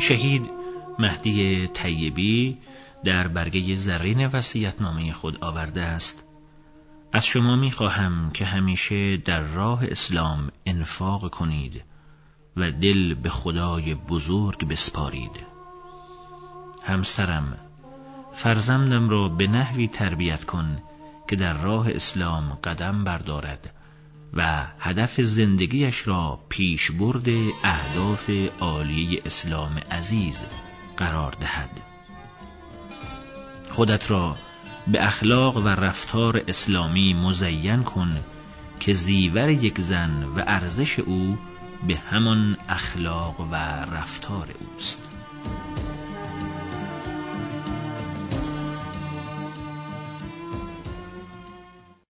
شهید مهدی طیبی در برگه زرین وصیت‌نامه خود آورده است: از شما می‌خواهم که همیشه در راه اسلام انفاق کنید و دل به خدای بزرگ بسپارید. همسرم، فرزندم را به نحوی تربیت کن که در راه اسلام قدم بردارد و هدف زندگیش را پیشبرد اهداف عالیه اسلام عزیز قرار دهد. خودت را به اخلاق و رفتار اسلامی مزین کن که زیور یک زن و ارزش او به همان اخلاق و رفتار اوست.